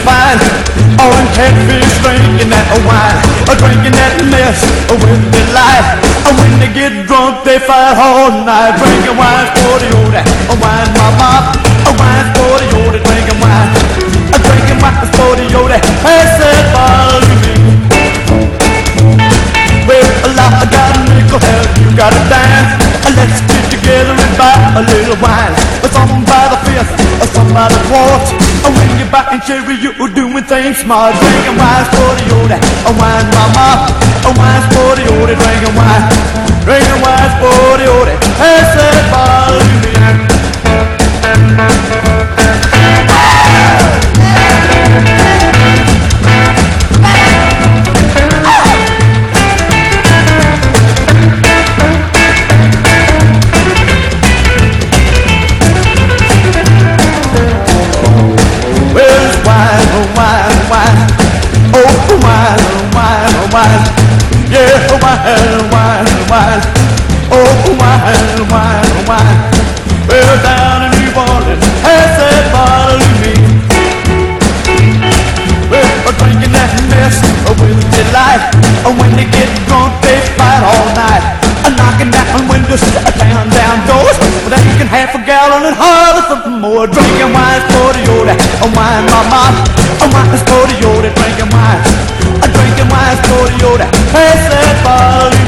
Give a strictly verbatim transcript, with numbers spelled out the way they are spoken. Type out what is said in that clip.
fine. Oh, and catfish drinking that wine, or drinking that mess with delight. And when they get drunk, they fight all night. Drinking wine for the old, a wine mama, a wine for the old, drinking wine, a drinking wine for the old. Pass that bottle to me. Well, I got a nickel, hell, you got a dime. Let's get together and buy a little wine. Some by the fifth, or some by the fourth. And when you're buying cherry, you're doing things smart. Drinking wine's for the old, a wine mama, a wine's for the old, drinking wine, drinking wine's for the old. Pass that bottle to me. Yeah, wine, wine, wine. Oh, wine, wine, wine. Well, down in New Orleans, pass that bottle to me. Well, drinking that mess with delight. When they get drunk, they fight all night. Knocking down windows, tearing down doors. But they can half a gallon and harder something more. Drinking wine's for the old, a wine mama, a wine's for the old, drinking wine. Drinking wine's for the old, pass that bottle.